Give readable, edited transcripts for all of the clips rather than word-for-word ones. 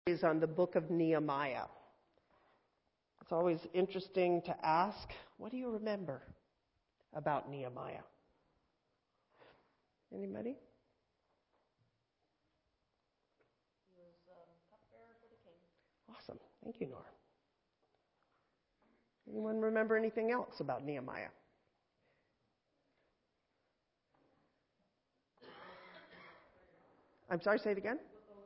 Is on the book of Nehemiah. It's always interesting to ask, what do you remember about Nehemiah? Anybody? He was cupbearer for the king. Awesome. Thank you, Nora. Anyone remember anything else about Nehemiah? I'm sorry, say it again.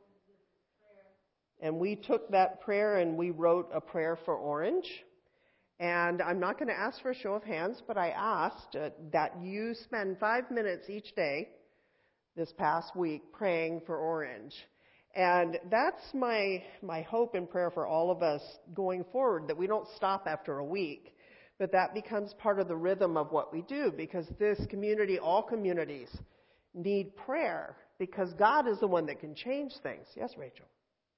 And we took that prayer and we wrote a prayer for Orange. And I'm not going to ask for a show of hands, but I asked that you spend 5 minutes each day this past week praying for Orange. And that's my hope and prayer for all of us going forward, that we don't stop after a week, but that becomes part of the rhythm of what we do, because this community, all communities, need prayer, because God is the one that can change things. Yes, Rachel?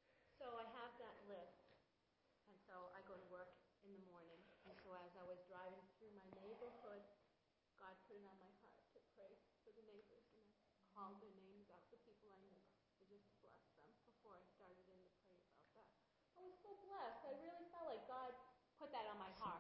Called their names out, the people I knew, to just bless them before I started in to pray about that. I was so blessed. I really felt like God put that on my heart.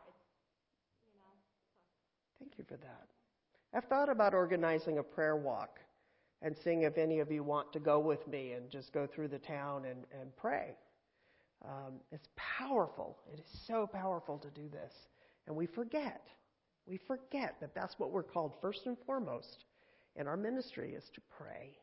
Thank you for that. I've thought about organizing a prayer walk and seeing if any of you want to go with me and just go through the town and pray. It's powerful. It is so powerful to do this. And we forget that that's what we're called first and foremost in our ministry, is to pray.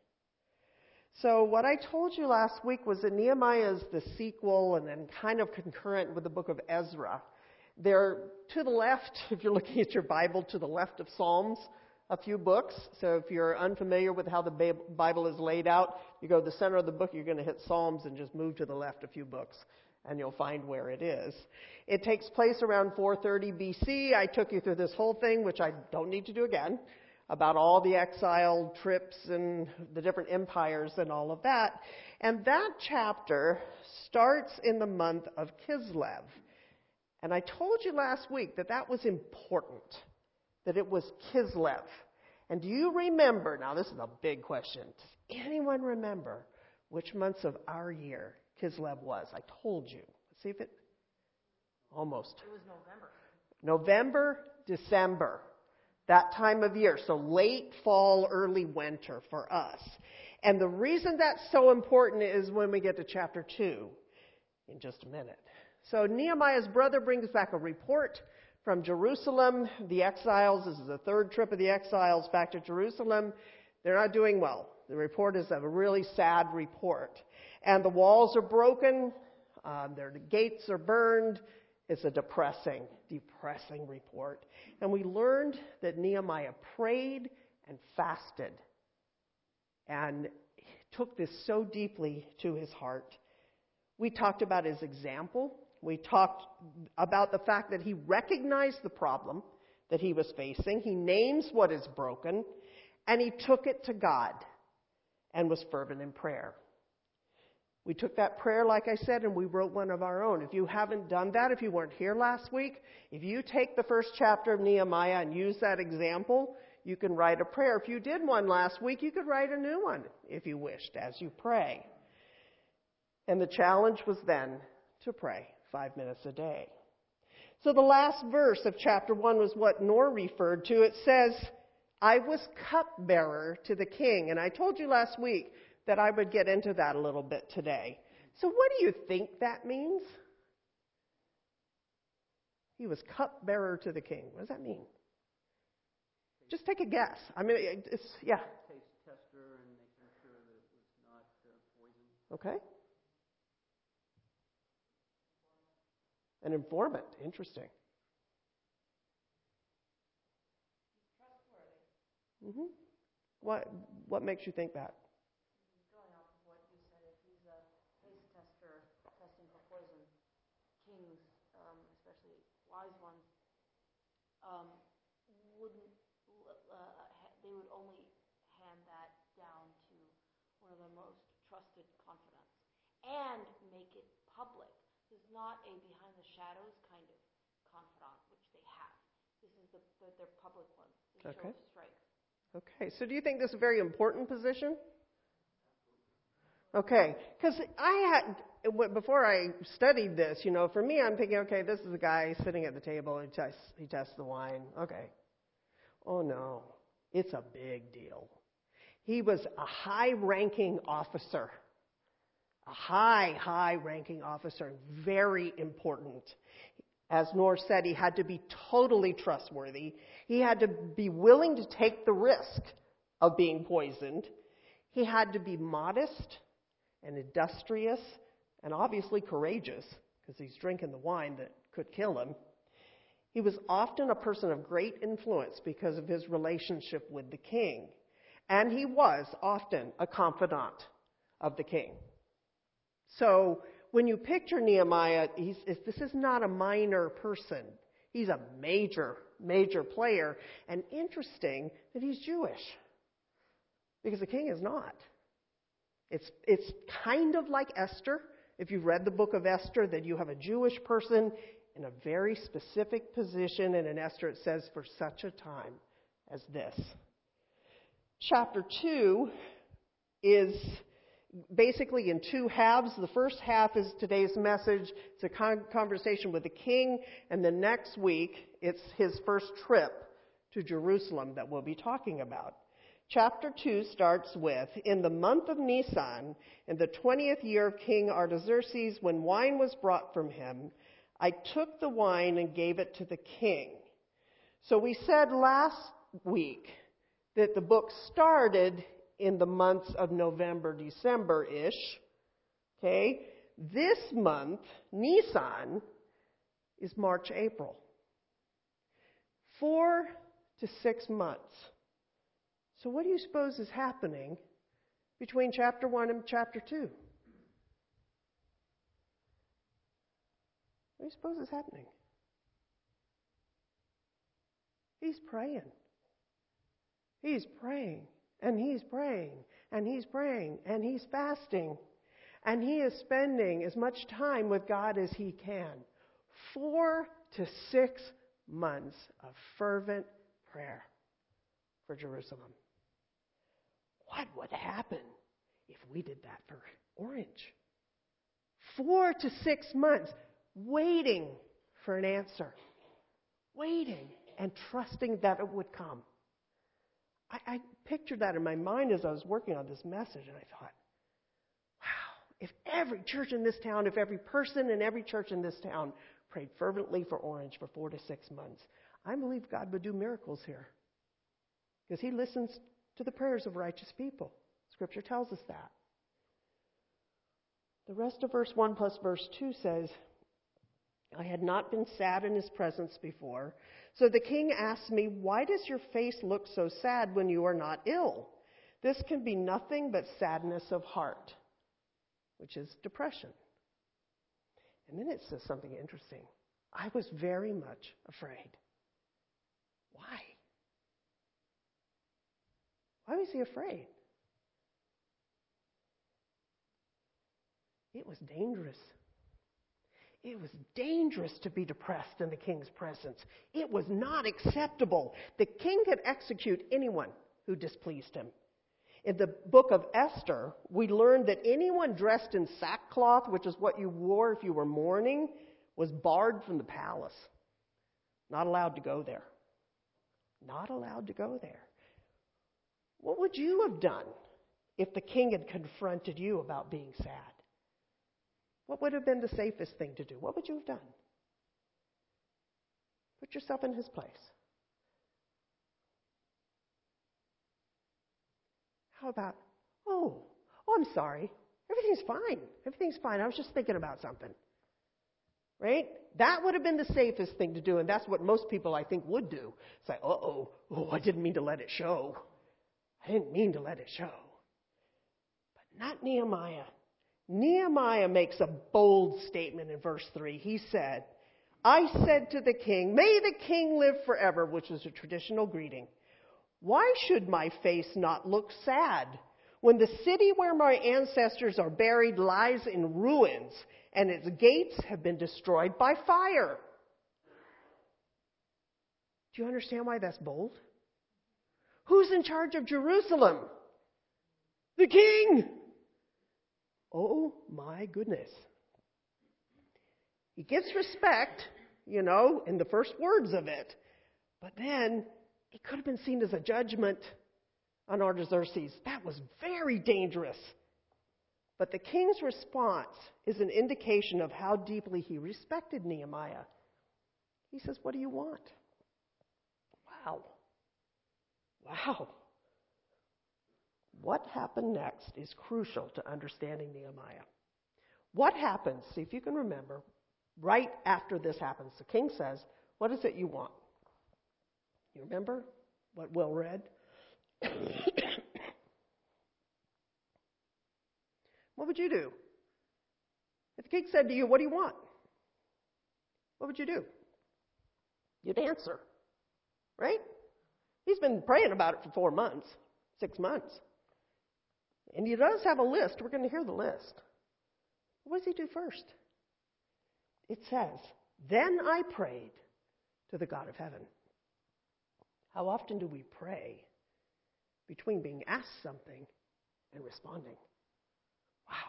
So what I told you last week was that Nehemiah is the sequel and then kind of concurrent with the book of Ezra. They're to the left, if you're looking at your Bible, to the left of Psalms, a few books. So if you're unfamiliar with how the Bible is laid out, you go to the center of the book, you're going to hit Psalms and just move to the left a few books, and you'll find where it is. It takes place around 430 BC. I took you through this whole thing, which I don't need to do again, about all the exile trips and the different empires and all of that. And that chapter starts in the month of Kislev. And I told you last week that that was important, that it was Kislev. And do you remember, now this is a big question, does anyone remember which months of our year Kislev was? I told you. Let's see if it, almost. It was November. November, December. That time of year, so late fall, early winter for us. And the reason that's so important is when we get to chapter 2 in just a minute. So Nehemiah's brother brings back a report from Jerusalem. The exiles, this is the third trip of the exiles back to Jerusalem. They're not doing well. The report is a really sad report. And the walls are broken. Their gates are burned. It's a depressing report. And we learned that Nehemiah prayed and fasted and took this so deeply to his heart. We talked about his example. We talked about the fact that he recognized the problem that he was facing. He names what is broken, and he took it to God and was fervent in prayer. We took that prayer, like I said, and we wrote one of our own. If you haven't done that, if you weren't here last week, if you take the first chapter of Nehemiah and use that example, you can write a prayer. If you did one last week, you could write a new one if you wished as you pray. And the challenge was then to pray 5 minutes a day. So the last verse of chapter 1 was what Nor referred to. It says, I was cupbearer to the king. And I told you last week that I would get into that a little bit today. So what do you think that means? He was cupbearer to the king. What does that mean? Just take a guess. I mean, it's, yeah. Taste tester and making sure that it was not poison. Okay. An informant. Interesting. He's trustworthy. What makes you think that? Going off of what you said, if he's a taste tester testing for poison, kings, especially wise ones, they would only hand that down to one of their most trusted confidants and make it public. This is not a behind the shadows kind of confidant, which they have. This is their public one. They show strength. Okay, so do you think this is a very important position? Okay, because before I studied this, for me, I'm thinking, okay, this is a guy sitting at the table. He tests the wine. Okay. Oh, no. It's a big deal. He was a high-ranking officer. A high-ranking officer. Very important. As Nor said, he had to be totally trustworthy. He had to be willing to take the risk of being poisoned. He had to be modest and industrious and obviously courageous, because he's drinking the wine that could kill him. He was often a person of great influence because of his relationship with the king. And he was often a confidant of the king. So when you picture Nehemiah, this is not a minor person. He's a major player. And interesting that he's Jewish, because the king is not. It's kind of like Esther. If you've read the book of Esther, that you have a Jewish person in a very specific position. And in Esther it says, for such a time as this. Chapter 2 is basically in two halves. The first half is today's message. It's a conversation with the king. And the next week, it's his first trip to Jerusalem that we'll be talking about. Chapter 2 starts with, in the month of Nisan, in the 20th year of King Artaxerxes, when wine was brought from him, I took the wine and gave it to the king. So we said last week that the book started in the months of November, December-ish. Okay? This month, Nisan, is March, April. 4 to 6 months. So what do you suppose is happening between chapter 1 and chapter 2? What do you suppose is happening? He's praying. He's praying, and he's praying, and he's praying, and he's fasting. And he is spending as much time with God as he can. 4 to 6 months of fervent prayer for Jerusalem. What would happen if we did that for Orange? 4 to 6 months waiting for an answer. Waiting and trusting that it would come. I pictured that in my mind as I was working on this message, and I thought, wow, if every church in this town, if every person in every church in this town prayed fervently for Orange for 4 to 6 months, I believe God would do miracles here. Because he listens to the prayers of righteous people. Scripture tells us that. The rest of verse 1 plus verse 2 says, I had not been sad in his presence before. So the king asked me, why does your face look so sad when you are not ill? This can be nothing but sadness of heart, which is depression. And then it says something interesting. I was very much afraid. Why? Why was he afraid? It was dangerous. It was dangerous to be depressed in the king's presence. It was not acceptable. The king could execute anyone who displeased him. In the book of Esther, we learned that anyone dressed in sackcloth, which is what you wore if you were mourning, was barred from the palace. Not allowed to go there. Not allowed to go there. What would you have done if the king had confronted you about being sad? What would have been the safest thing to do? What would you have done? Put yourself in his place. How about, oh, I'm sorry. Everything's fine. Everything's fine. I was just thinking about something. Right? That would have been the safest thing to do, and that's what most people, I think, would do. Say, I didn't mean to let it show. I didn't mean to let it show. But not Nehemiah. Nehemiah makes a bold statement in verse 3. He said, I said to the king, may the king live forever, which is a traditional greeting. Why should my face not look sad when the city where my ancestors are buried lies in ruins and its gates have been destroyed by fire? Do you understand why that's bold? Who's in charge of Jerusalem? The king. Oh my goodness. He gets respect, in the first words of it. But then it could have been seen as a judgment on Artaxerxes. That was very dangerous. But the king's response is an indication of how deeply he respected Nehemiah. He says, "What do you want?" Wow. What happened next is crucial to understanding Nehemiah. What happens, see if you can remember, right after this happens? The king says, "What is it you want?" You remember what Will read? What would you do? If the king said to you, "What do you want?" What would you do? You'd answer, right? He's been praying about it for 4 months, 6 months. And he does have a list. We're going to hear the list. What does he do first? It says, "Then I prayed to the God of heaven." How often do we pray between being asked something and responding? Wow.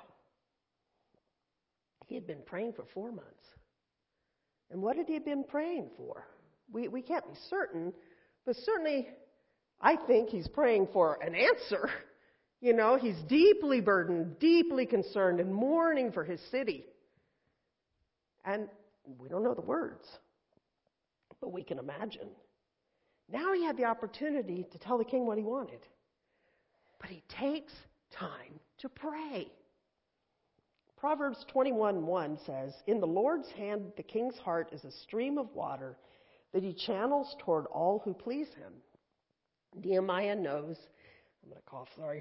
He had been praying for 4 months. And what had he been praying for? We can't be certain, but certainly I think he's praying for an answer. He's deeply burdened, deeply concerned, and mourning for his city. And we don't know the words, but we can imagine. Now he had the opportunity to tell the king what he wanted. But he takes time to pray. Proverbs 21:1 says, "In the Lord's hand the king's heart is a stream of water that he channels toward all who please him." Nehemiah knows, I'm going to cough, sorry.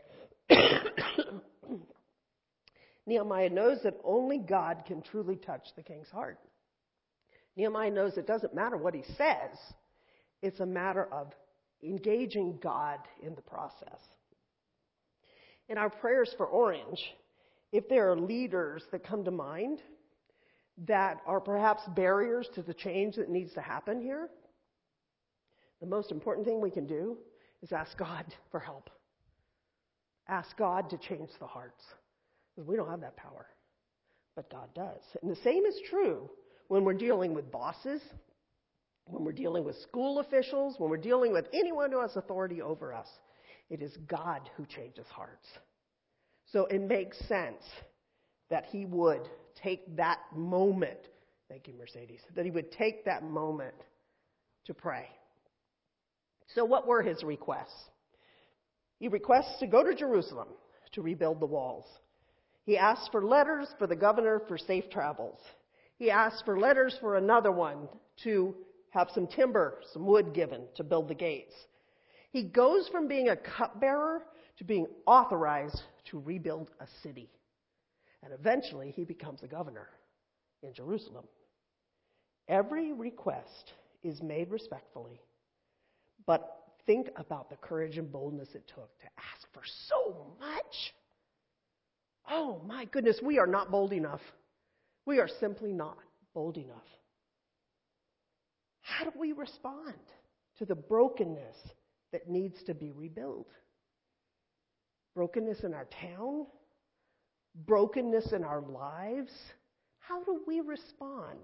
Nehemiah knows that only God can truly touch the king's heart. Nehemiah knows it doesn't matter what he says. It's a matter of engaging God in the process. In our prayers for Orange, if there are leaders that come to mind that are perhaps barriers to the change that needs to happen here, the most important thing we can do is ask God for help. Ask God to change the hearts. Because we don't have that power. But God does. And the same is true when we're dealing with bosses, when we're dealing with school officials, when we're dealing with anyone who has authority over us. It is God who changes hearts. So it makes sense that he would take that moment, thank you, Mercedes, that he would take that moment to pray. So what were his requests? He requests to go to Jerusalem to rebuild the walls. He asks for letters for the governor for safe travels. He asks for letters for another one to have some timber, some wood given to build the gates. He goes from being a cupbearer to being authorized to rebuild a city. And eventually he becomes a governor in Jerusalem. Every request is made respectfully, but think about the courage and boldness it took to ask for so much. Oh my goodness, we are not bold enough. We are simply not bold enough. How do we respond to the brokenness that needs to be rebuilt? Brokenness in our town? Brokenness in our lives? How do we respond?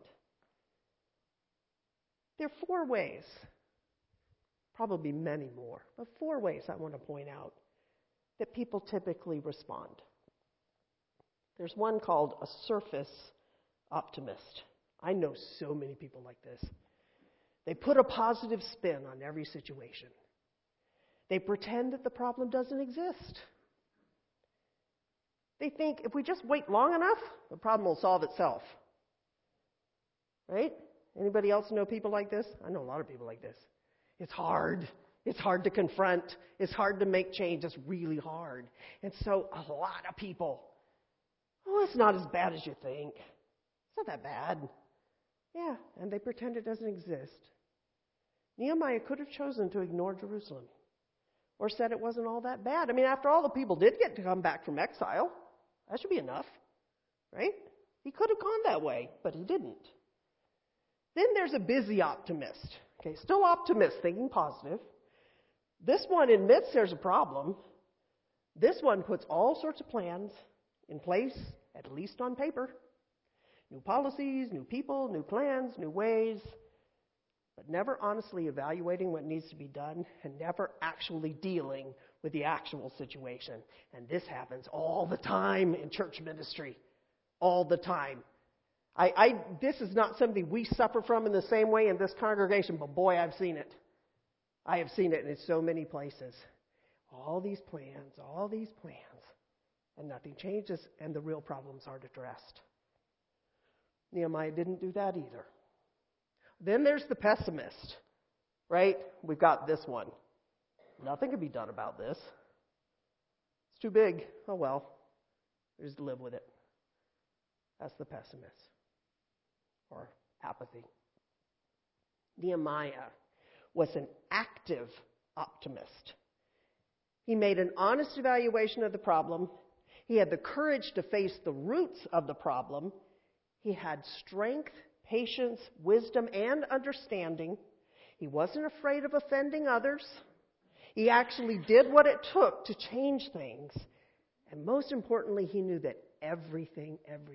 There are 4 ways, probably many more, but 4 ways I want to point out that people typically respond. There's one called a surface optimist. I know so many people like this. They put a positive spin on every situation. They pretend that the problem doesn't exist. They think if we just wait long enough, the problem will solve itself. Right? Anybody else know people like this? I know a lot of people like this. It's hard. It's hard to confront. It's hard to make change. It's really hard. And so a lot of people, it's not as bad as you think. It's not that bad. Yeah, and they pretend it doesn't exist. Nehemiah could have chosen to ignore Jerusalem or said it wasn't all that bad. I mean, after all, the people did get to come back from exile. That should be enough, right? He could have gone that way, but he didn't. Then there's a busy optimist. Okay, still optimist, thinking positive. This one admits there's a problem. This one puts all sorts of plans in place, at least on paper, New policies, new people, new plans, new ways, but never honestly evaluating what needs to be done and never actually dealing with the actual situation. And this happens all the time in church ministry. All the time. This is not something we suffer from in the same way in this congregation, but boy, I've seen it. I have seen it in so many places. All these plans, and nothing changes, and the real problems aren't addressed. Nehemiah didn't do that either. Then there's the pessimist, right? We've got this one. Nothing can be done about this. It's too big. Oh well, we just live with it. That's the pessimist, or apathy. Nehemiah was an active optimist. He made an honest evaluation of the problem. He had the courage to face the roots of the problem. He had strength, patience, wisdom, and understanding. He wasn't afraid of offending others. He actually did what it took to change things. And most importantly, he knew that everything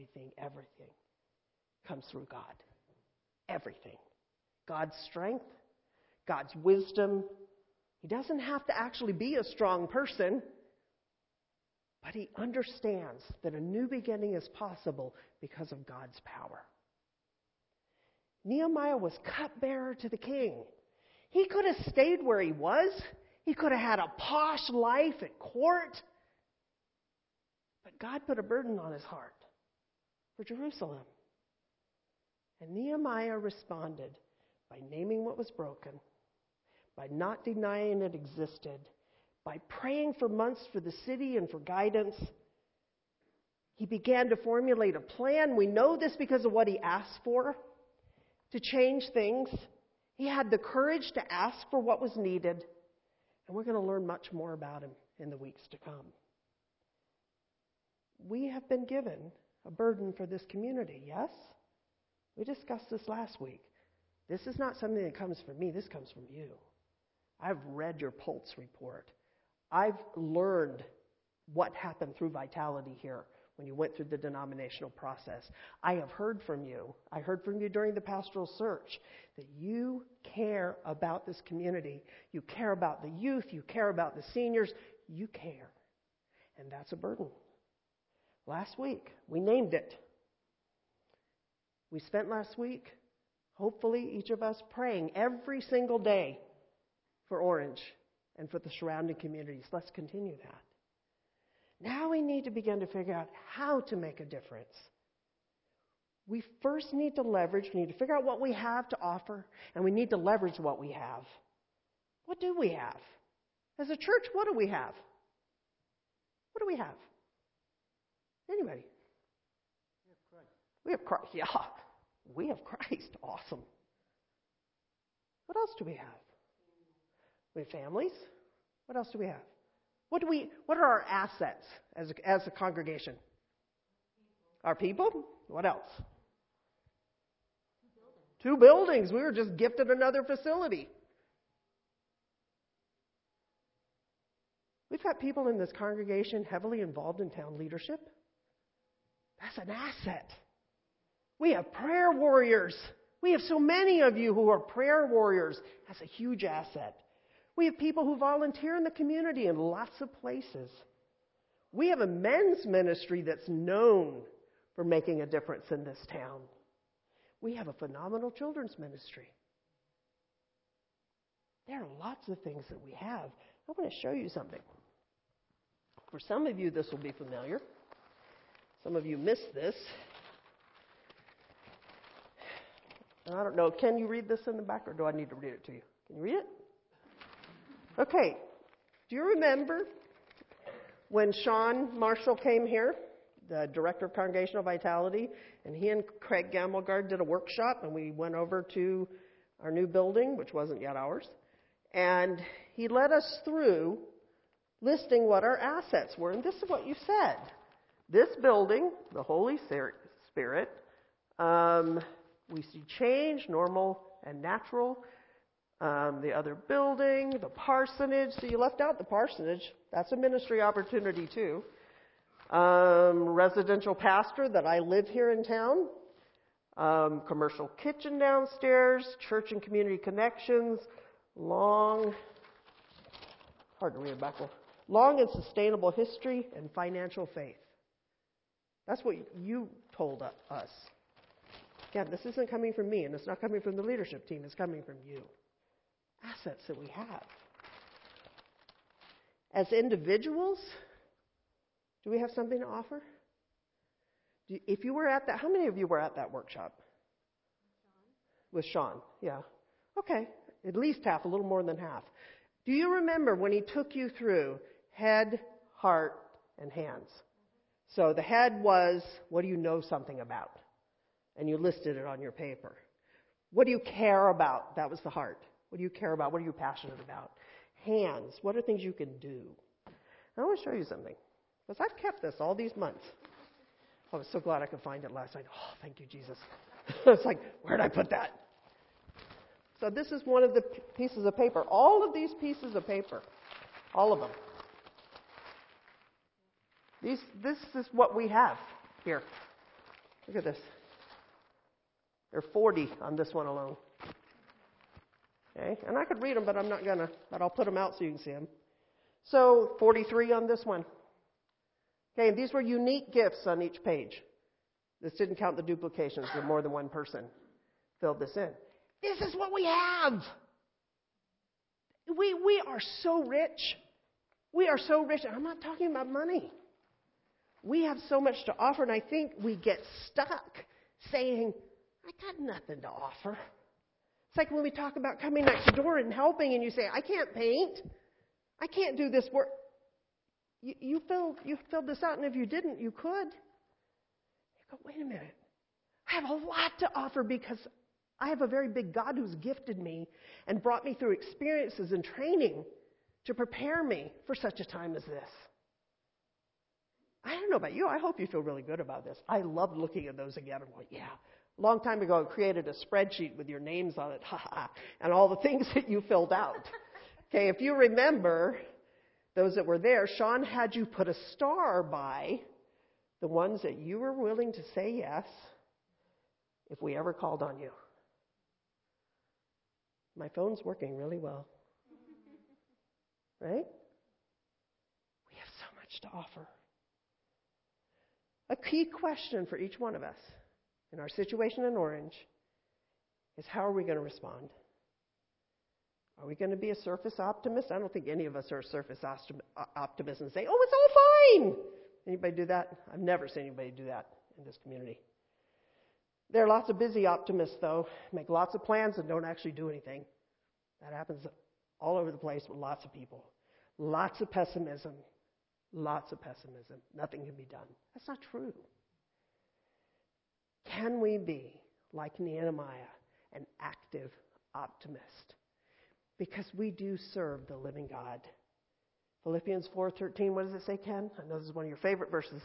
comes through God. Everything. God's strength, God's wisdom. He doesn't have to actually be a strong person, but he understands that a new beginning is possible because of God's power. Nehemiah was cupbearer to the king. He could have stayed where he was. He could have had a posh life at court. But God put a burden on his heart for Jerusalem. And Nehemiah responded by naming what was broken, by not denying it existed, by praying for months for the city and for guidance. He began to formulate a plan. We know this because of what he asked for to change things. He had the courage to ask for what was needed. And we're going to learn much more about him in the weeks to come. We have been given a burden for this community, yes? We discussed this last week. This is not something that comes from me. This comes from you. I've read your Pulse report. I've learned what happened through Vitality here when you went through the denominational process. I have heard from you. I heard from you during the pastoral search that you care about this community. You care about the youth. You care about the seniors. You care. And that's a burden. Last week, we named it. We spent last week, hopefully each of us, praying every single day for Orange and for the surrounding communities. Let's continue that. Now we need to begin to figure out how to make a difference. We first need to leverage, we need to figure out what we have to offer, and we need to leverage what we have. What do we have? As a church, what do we have? What do we have? Anybody? We have Christ. Yeah, we have Christ. Awesome. What else do we have? We have families. What else do we have? What are our assets as a congregation? Our people? What else? 2 buildings. We were just gifted another facility. We've got people in this congregation heavily involved in town leadership. That's an asset. We have prayer warriors. We have so many of you who are prayer warriors. That's a huge asset. We have people who volunteer in the community in lots of places. We have a men's ministry that's known for making a difference in this town. We have a phenomenal children's ministry. There are lots of things that we have. I want to show you something. For some of you, this will be familiar. Some of you missed this. I don't know. Can you read this in the back, or do I need to read it to you? Can you read it? Okay. Do you remember when Sean Marshall came here, the director of Congregational Vitality, and he and Craig Gamelgard did a workshop, and we went over to our new building, which wasn't yet ours, and he led us through listing what our assets were, and this is what you said. This building, the Holy Spirit, we see change, normal and natural. The other building, the parsonage. So you left out the parsonage. That's a ministry opportunity too. Residential pastor that I live here in town. Commercial kitchen downstairs, church and community connections, long and sustainable history, and financial faith. That's what you told us. Again, this isn't coming from me, and it's not coming from the leadership team. It's coming from you. Assets that we have. As individuals, do we have something to offer? If you were at that, how many of you were at that workshop? With Sean, yeah. Okay, at least half, a little more than half. Do you remember when he took you through head, heart, and hands? So the head was, what do you know something about? And you listed it on your paper. What do you care about? That was the heart. What do you care about? What are you passionate about? Hands. What are things you can do? I want to show you something. Because I've kept this all these months. I was so glad I could find it last night. Oh, thank you, Jesus. It's like, where did I put that? So this is one of the pieces of paper. All of these pieces of paper. All of them. This is what we have here. Look at this. There are 40 on this one alone. Okay, and I could read them, but I'm not gonna. But I'll put them out so you can see them. So 43 on this one. Okay, and these were unique gifts on each page. This didn't count the duplications where more than one person filled this in. This is what we have. We are so rich. We are so rich. I'm not talking about money. We have so much to offer, and I think we get stuck saying, I got nothing to offer. It's like when we talk about coming next door and helping, and you say, I can't paint. I can't do this work. You filled this out, and if you didn't, you could. You go, wait a minute. I have a lot to offer because I have a very big God who's gifted me and brought me through experiences and training to prepare me for such a time as this. I don't know about you. I hope you feel really good about this. I love looking at those again and going, yeah. A long time ago, I created a spreadsheet with your names on it, and all the things that you filled out. Okay, if you remember, those that were there, Sean had you put a star by the ones that you were willing to say yes if we ever called on you. My phone's working really well. Right? We have so much to offer. A key question for each one of us in our situation in Orange is, how are we going to respond? Are we going to be a surface optimist? I don't think any of us are a surface optimist and say, oh, it's all fine. Anybody do that? I've never seen anybody do that in this community. There are lots of busy optimists, though, make lots of plans and don't actually do anything. That happens all over the place with lots of people. Lots of pessimism. Lots of pessimism. Nothing can be done. That's not true. Can we be, like Nehemiah, an active optimist? Because we do serve the living God. Philippians 4:13, what does it say, Ken? I know this is one of your favorite verses.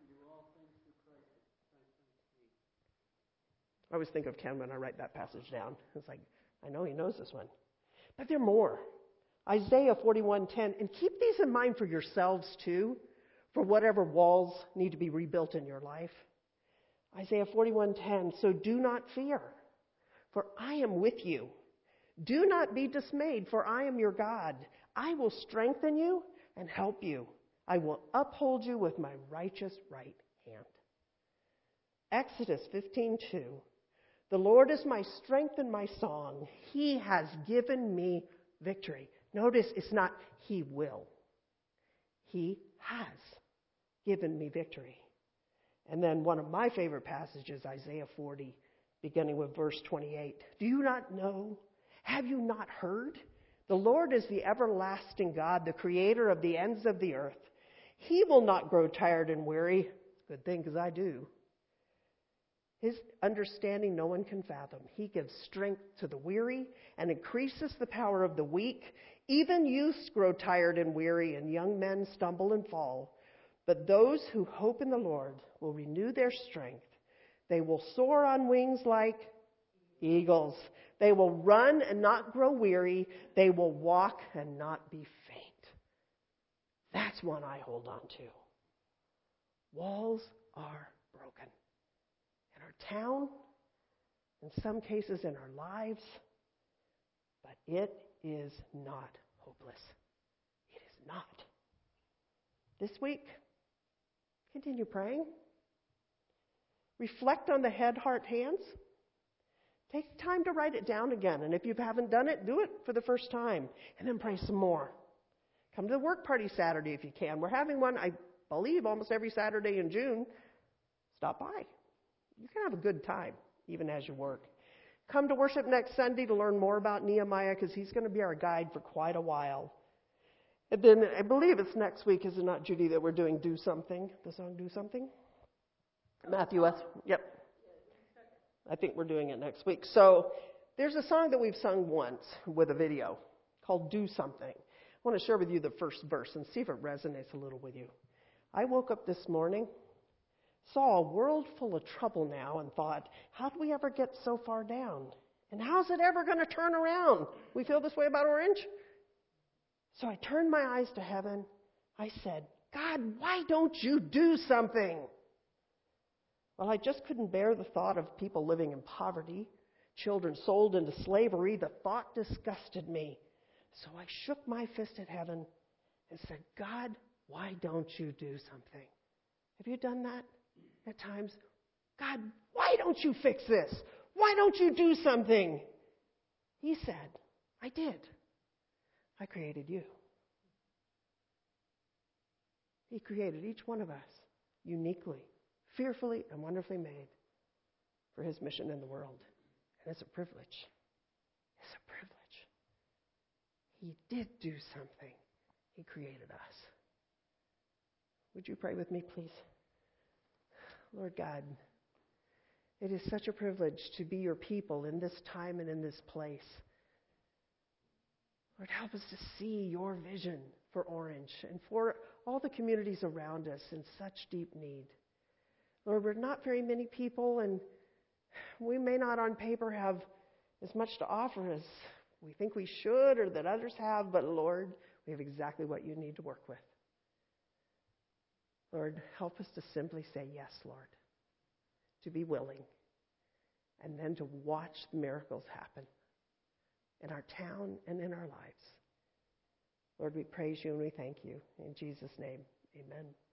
I always think of Ken when I write that passage down. It's like, I know he knows this one. But there are more. Isaiah 41:10, and keep these in mind for yourselves too, for whatever walls need to be rebuilt in your life. Isaiah 41:10, so do not fear, for I am with you. Do not be dismayed, for I am your God. I will strengthen you and help you. I will uphold you with my righteous right hand. Exodus 15:2, the Lord is my strength and my song. He has given me victory. Notice it's not he will. He has given me victory. And then one of my favorite passages, Isaiah 40, beginning with verse 28. Do you not know? Have you not heard? The Lord is the everlasting God, the creator of the ends of the earth. He will not grow tired and weary. Good thing, because I do. His understanding no one can fathom. He gives strength to the weary and increases the power of the weak. Even youths grow tired and weary, and young men stumble and fall. But those who hope in the Lord will renew their strength. They will soar on wings like eagles. They will run and not grow weary. They will walk and not be faint. That's one I hold on to. Walls are broken. In our town, in some cases in our lives, but it is not hopeless. It is not. This week, continue praying. Reflect on the head, heart, hands. Take time to write it down again. And if you haven't done it, do it for the first time. And then pray some more. Come to the work party Saturday if you can. We're having one, I believe, almost every Saturday in June. Stop by. You can have a good time, even as you work. Come to worship next Sunday to learn more about Nehemiah, because he's going to be our guide for quite a while. And then I believe it's next week, is it not, Judy, that we're doing Do Something? The song Do Something? Matthew S. Yep. I think we're doing it next week. So there's a song that we've sung once with a video called Do Something. I want to share with you the first verse and see if it resonates a little with you. I woke up this morning, saw a world full of trouble now, and thought, how do we ever get so far down? And how's it ever going to turn around? We feel this way about Orange? So I turned my eyes to heaven. I said, God, why don't you do something? Well, I just couldn't bear the thought of people living in poverty, children sold into slavery. The thought disgusted me. So I shook my fist at heaven and said, God, why don't you do something? Have you done that at times? God, why don't you fix this? Why don't you do something? He said, I did. I created you. He created each one of us uniquely, fearfully and wonderfully made for his mission in the world. And it's a privilege. It's a privilege. He did do something. He created us. Would you pray with me, please? Lord God, it is such a privilege to be your people in this time and in this place. Lord, help us to see your vision for Orange and for all the communities around us in such deep need. Lord, we're not very many people, and we may not on paper have as much to offer as we think we should or that others have, but Lord, we have exactly what you need to work with. Lord, help us to simply say yes, Lord, to be willing, and then to watch the miracles happen in our town and in our lives. Lord, we praise you and we thank you. In Jesus' name, amen.